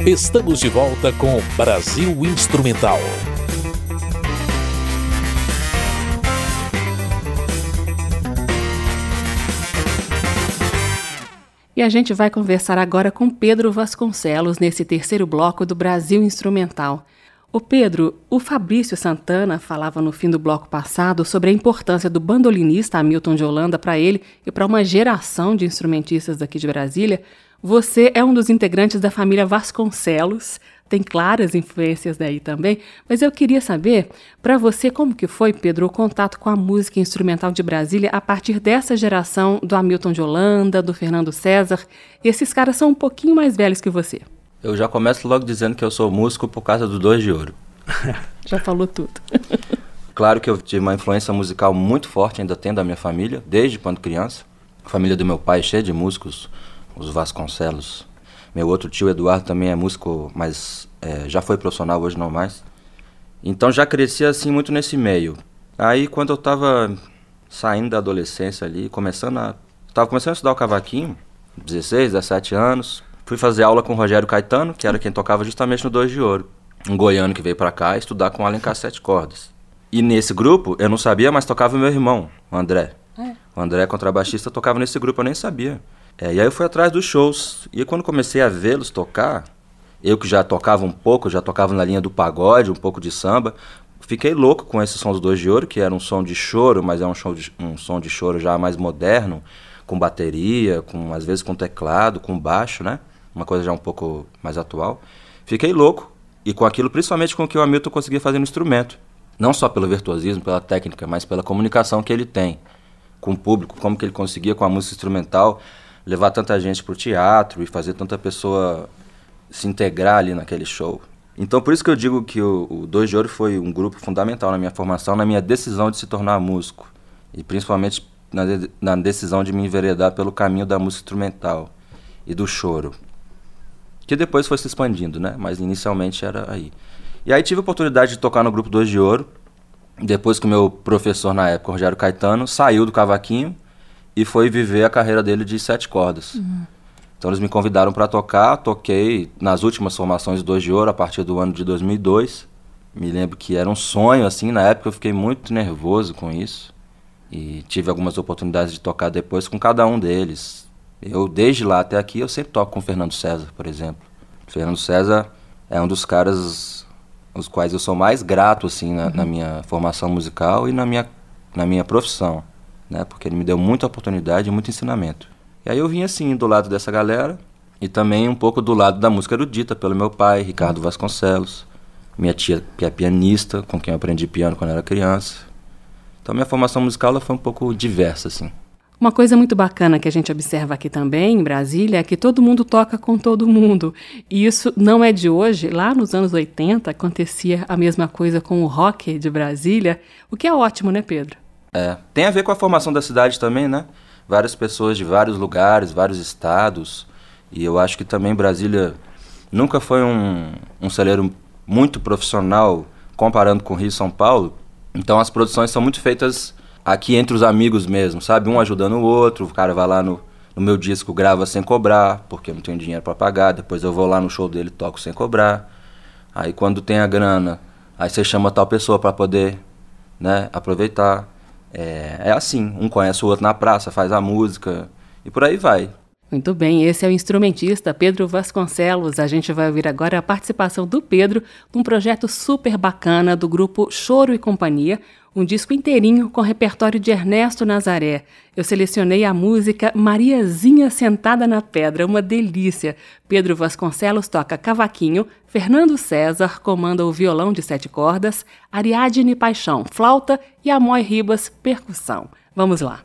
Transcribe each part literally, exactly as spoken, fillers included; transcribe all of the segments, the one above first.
Estamos de volta com Brasil Instrumental. E a gente vai conversar agora com Pedro Vasconcelos nesse terceiro bloco do Brasil Instrumental. Ô Pedro, o Fabrício Santana falava no fim do bloco passado sobre a importância do bandolinista Hamilton de Holanda para ele e para uma geração de instrumentistas daqui de Brasília. Você é um dos integrantes da família Vasconcelos, tem claras influências daí também, mas eu queria saber, para você, como que foi, Pedro, o contato com a música instrumental de Brasília a partir dessa geração do Hamilton de Holanda, do Fernando César? Esses caras são um pouquinho mais velhos que você. Eu já começo logo dizendo que eu sou músico por causa do Dois de Ouro. Já falou tudo. Claro que eu tive uma influência musical muito forte, ainda tenho da minha família, desde quando criança. A família do meu pai é cheia de músicos, os Vasconcelos. Meu outro tio, Eduardo, também é músico, mas é, já foi profissional, hoje não mais. Então já cresci assim muito nesse meio. Aí quando eu estava saindo da adolescência ali, começando a... Estava começando a estudar o cavaquinho, dezesseis, dezessete anos. Fui fazer aula com o Rogério Caetano, que era quem tocava justamente no Dois de Ouro. Um goiano que veio pra cá estudar com o Alencar Sete Cordas. E nesse grupo, eu não sabia, mas tocava o meu irmão, o André. É. O André, contrabaixista, tocava nesse grupo, eu nem sabia. É, e aí eu fui atrás dos shows. E quando comecei a vê-los tocar, eu que já tocava um pouco, já tocava na linha do pagode, um pouco de samba, fiquei louco com esse som dos Dois de Ouro, que era um som de choro, mas é um, show de, um som de choro já mais moderno, com bateria, com, às vezes com teclado, com baixo, né? Uma coisa já um pouco mais atual. Fiquei louco, e com aquilo, principalmente com o que o Hamilton conseguia fazer no instrumento. Não só pelo virtuosismo, pela técnica, mas pela comunicação que ele tem com o público, como que ele conseguia com a música instrumental levar tanta gente pro teatro e fazer tanta pessoa se integrar ali naquele show. Então por isso que eu digo que o, o Dois de Ouro foi um grupo fundamental na minha formação, na minha decisão de se tornar músico, e principalmente na, de, na decisão de me enveredar pelo caminho da música instrumental e do choro, que depois foi se expandindo, né? Mas inicialmente era aí. E aí tive a oportunidade de tocar no grupo Dois de Ouro, depois que o meu professor na época, Rogério Caetano, saiu do cavaquinho e foi viver a carreira dele de sete cordas. Uhum. Então eles me convidaram para tocar, toquei nas últimas formações do Dois de Ouro a partir do ano de dois mil e dois. Me lembro que era um sonho, assim, na época eu fiquei muito nervoso com isso. E tive algumas oportunidades de tocar depois com cada um deles. Eu, desde lá até aqui, eu sempre toco com o Fernando César, por exemplo. O Fernando César é um dos caras os quais eu sou mais grato, assim, na, uhum. na minha formação musical e na minha, na minha profissão, né? Porque ele me deu muita oportunidade e muito ensinamento. E aí eu vim, assim, do lado dessa galera e também um pouco do lado da música erudita, pelo meu pai, Ricardo Vasconcelos, minha tia, que é pianista, com quem eu aprendi piano quando era criança. Então minha formação musical ela foi um pouco diversa, assim. Uma coisa muito bacana que a gente observa aqui também, em Brasília, é que todo mundo toca com todo mundo. E isso não é de hoje. Lá nos anos oitenta acontecia a mesma coisa com o rock de Brasília, o que é ótimo, né, Pedro? É, tem a ver com a formação da cidade também, né? Várias pessoas de vários lugares, vários estados. E eu acho que também Brasília nunca foi um, um celeiro muito profissional comparando com Rio e São Paulo. Então as produções são muito feitas aqui entre os amigos mesmo, sabe? Um ajudando o outro, o cara vai lá no, no meu disco, grava sem cobrar, porque eu não tenho dinheiro para pagar, depois eu vou lá no show dele, toco sem cobrar. Aí quando tem a grana, aí você chama tal pessoa para poder, né, aproveitar. É, é assim, um conhece o outro na praça, faz a música e por aí vai. Muito bem, esse é o instrumentista Pedro Vasconcelos. A gente vai ouvir agora a participação do Pedro num projeto super bacana do grupo Choro e Companhia, um disco inteirinho com repertório de Ernesto Nazaré. Eu selecionei a música Mariazinha Sentada na Pedra, uma delícia. Pedro Vasconcelos toca cavaquinho, Fernando César comanda o violão de sete cordas, Ariadne Paixão, flauta e Amói Ribas, percussão. Vamos lá.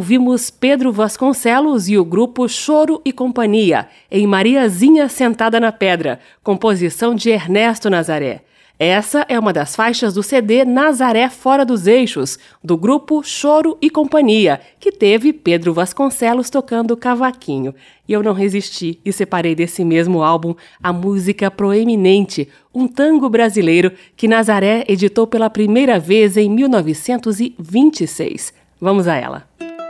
ouvimos Pedro Vasconcelos e o grupo Choro e Companhia, em Mariazinha Sentada na Pedra, composição de Ernesto Nazaré. Essa é uma das faixas do C D Nazaré Fora dos Eixos, do grupo Choro e Companhia, que teve Pedro Vasconcelos tocando cavaquinho. E eu não resisti e separei desse mesmo álbum a música Proeminente, um tango brasileiro que Nazaré editou pela primeira vez em mil novecentos e vinte e seis. Vamos a ela.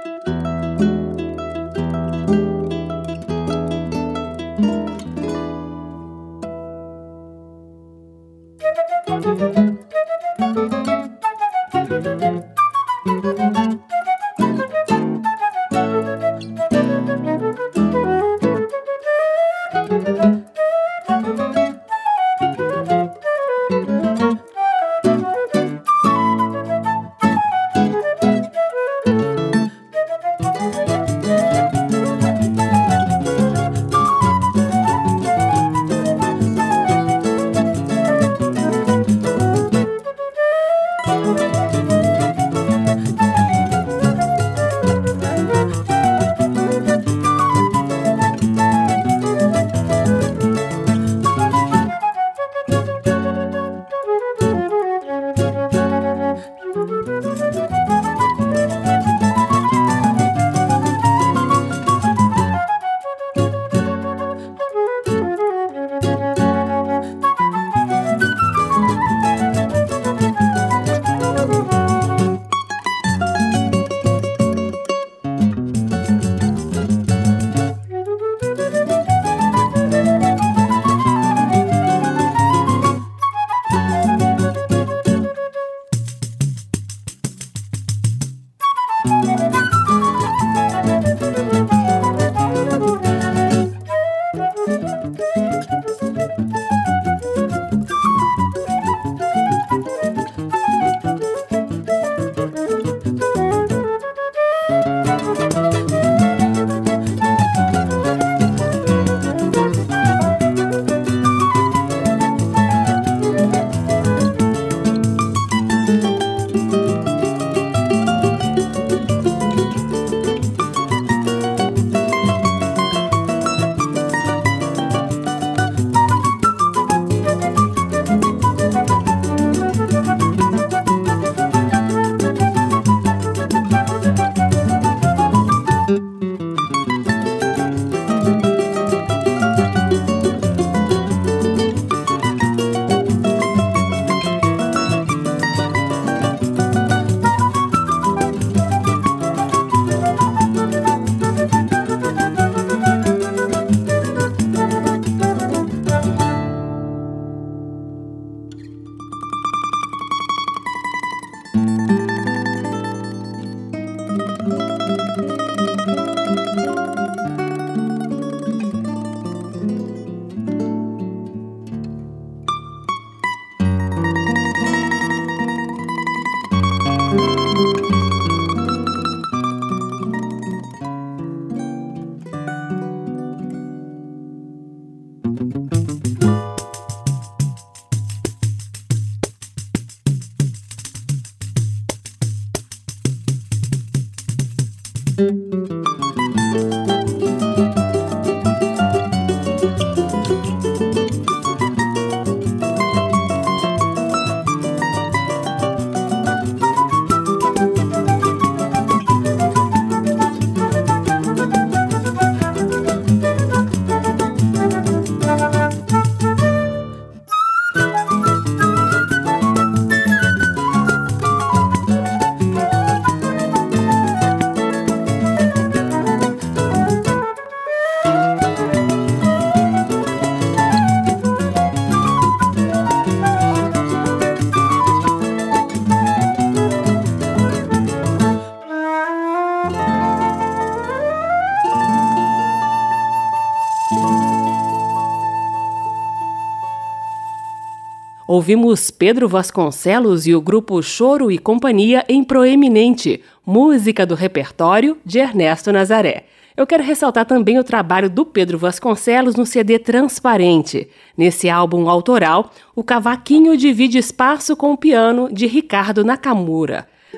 Ouvimos Pedro Vasconcelos e o grupo Choro e Companhia em Proeminente, música do repertório de Ernesto Nazaré. Eu quero ressaltar também o trabalho do Pedro Vasconcelos no C D Transparente. Nesse álbum autoral, o cavaquinho divide espaço com o piano de Ricardo Nakamura.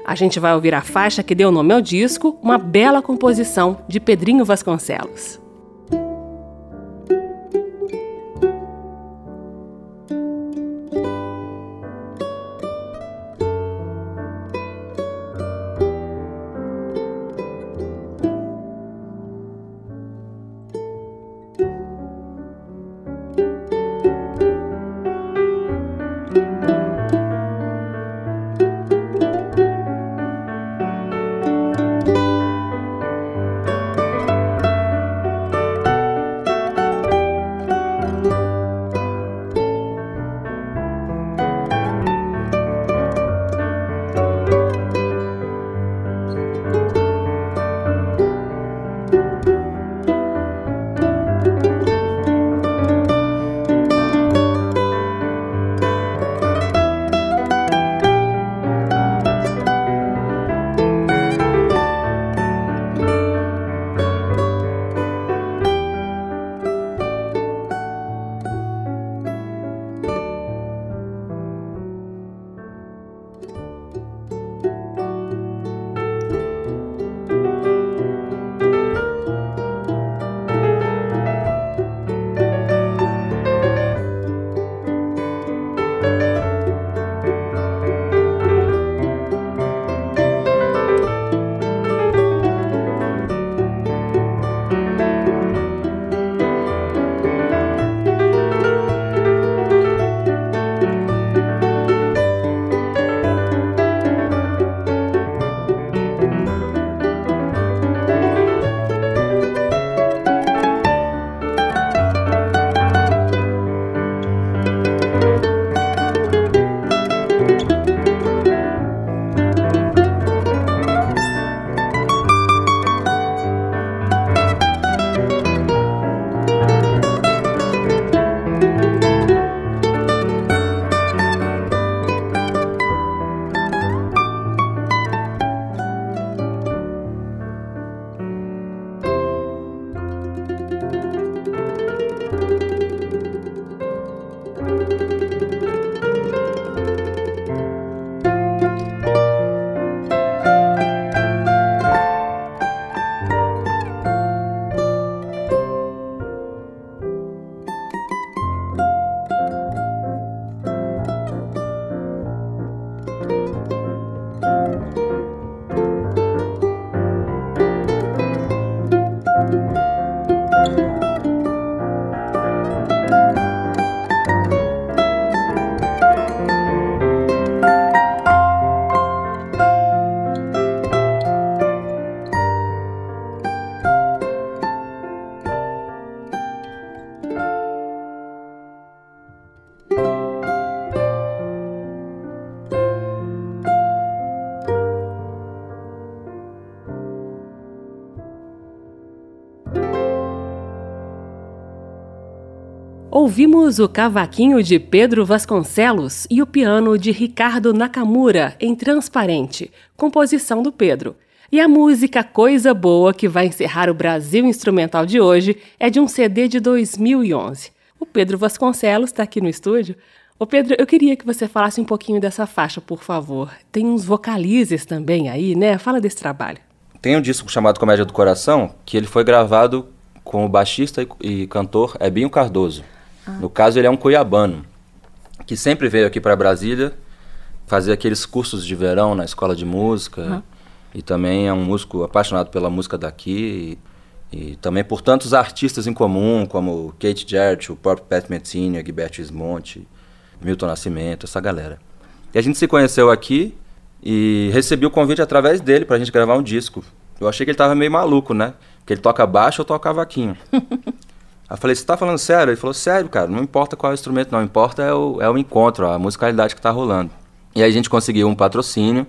A gente vai ouvir a faixa que deu nome ao disco, uma bela composição de Pedrinho Vasconcelos. Ouvimos o cavaquinho de Pedro Vasconcelos e o piano de Ricardo Nakamura em Transparente, composição do Pedro. E a música Coisa Boa, que vai encerrar o Brasil Instrumental de hoje, é de um C D de dois mil e onze. O Pedro Vasconcelos está aqui no estúdio. Ô Pedro, eu queria que você falasse um pouquinho dessa faixa, por favor. Tem uns vocalizes também aí, né? Fala desse trabalho. Tem um disco chamado Comédia do Coração, que ele foi gravado com o baixista e, e cantor Ebinho Cardoso. Ah. No caso, ele é um cuiabano, que sempre veio aqui para Brasília fazer aqueles cursos de verão na escola de música. Ah. E também é um músico apaixonado pela música daqui. E, e também por tantos artistas em comum, como Keith Jarrett, o próprio Pat Metheny, Gilberto Gismonti, Milton Nascimento, essa galera. E a gente se conheceu aqui e recebi o convite através dele pra gente gravar um disco. Eu achei que ele tava meio maluco, né? Porque ele toca baixo, eu toco cavaquinho. Aí eu falei, você tá falando sério? Ele falou, sério, cara, não importa qual é o instrumento, não importa é o, é o encontro, a musicalidade que tá rolando. E aí a gente conseguiu um patrocínio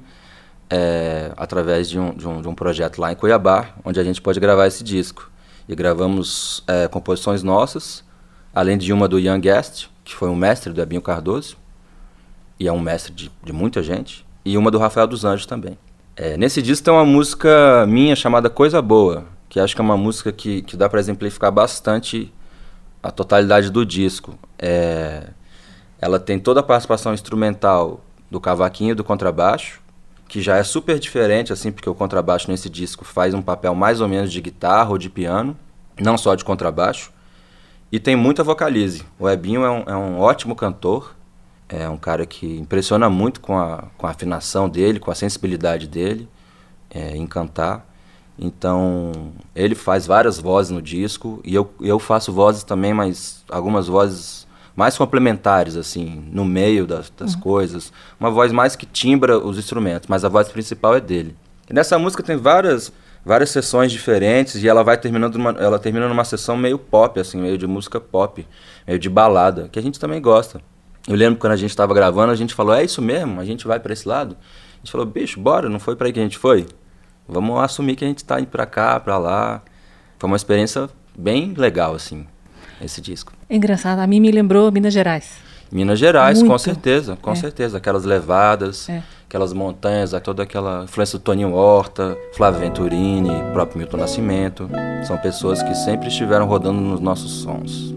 é, através de um, de, um, de um projeto lá em Cuiabá, onde a gente pôde gravar esse disco. E gravamos é, composições nossas, além de uma do Ian Guest, que foi um mestre do Ebinho Cardoso, e é um mestre de, de muita gente, e uma do Rafael dos Anjos também. É, nesse disco tem uma música minha chamada Coisa Boa, que acho que é uma música que, que dá para exemplificar bastante a totalidade do disco. É, ela tem toda a participação instrumental do cavaquinho e do contrabaixo, que já é super diferente, assim, porque o contrabaixo nesse disco faz um papel mais ou menos de guitarra ou de piano, não só de contrabaixo. E tem muita vocalize. O Ebinho é um, é um ótimo cantor, é um cara que impressiona muito com a, com a afinação dele, com a sensibilidade dele é, em cantar. Então, ele faz várias vozes no disco, e eu, eu faço vozes também, mas algumas vozes mais complementares, assim, no meio das, das uhum. coisas. Uma voz mais que timbra os instrumentos, mas a voz principal é dele. E nessa música tem várias... várias sessões diferentes, e ela vai terminando numa, ela termina numa sessão meio pop, assim, meio de música pop, meio de balada, que a gente também gosta. Eu lembro que quando a gente estava gravando, a gente falou, é isso mesmo? A gente vai para esse lado? A gente falou, bicho, bora, não foi para aí que a gente foi? Vamos assumir que a gente está indo para cá, para lá. Foi uma experiência bem legal, assim, esse disco. É engraçado, a mim me lembrou Minas Gerais. Minas Gerais, Muito. com certeza, com é. certeza. Aquelas levadas, é. aquelas montanhas, toda aquela influência do Toninho Horta, Flávio Venturini, próprio Milton Nascimento. São pessoas que sempre estiveram rodando nos nossos sons.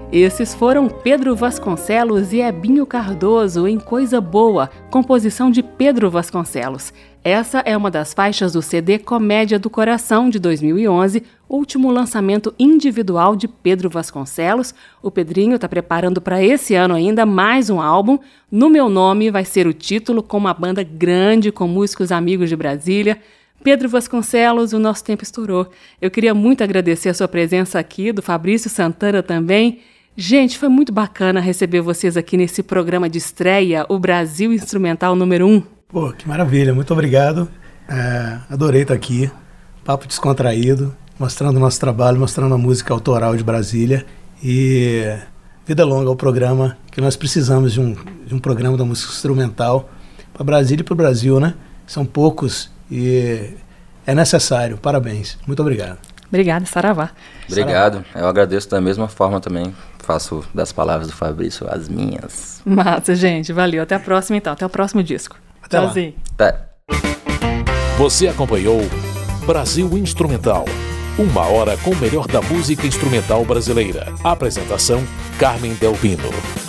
Esses foram Pedro Vasconcelos e Ebinho Cardoso em Coisa Boa, composição de Pedro Vasconcelos. Essa é uma das faixas do C D Comédia do Coração, de dois mil e onze, último lançamento individual de Pedro Vasconcelos. O Pedrinho está preparando para esse ano ainda mais um álbum. No Meu Nome vai ser o título, com uma banda grande, com músicos amigos de Brasília. Pedro Vasconcelos, o nosso tempo estourou. Eu queria muito agradecer a sua presença aqui, do Fabrício Santana também. Gente, foi muito bacana receber vocês aqui nesse programa de estreia, o Brasil Instrumental número um. Pô, que maravilha, muito obrigado. É, adorei estar aqui, papo descontraído, mostrando o nosso trabalho, mostrando a música autoral de Brasília. E vida longa ao programa, que nós precisamos de um, de um programa da música instrumental para Brasília e para o Brasil, né? São poucos e é necessário. Parabéns, muito obrigado. Obrigada, Saravá. Obrigado, eu agradeço da mesma forma também. Faço das palavras do Fabrício as minhas. Massa, gente. Valeu. Até a próxima, então. Até o próximo disco. Até lá. Tchauzinho. Até. Você acompanhou Brasil Instrumental. Uma hora com o melhor da música instrumental brasileira. Apresentação: Carmen Delvino.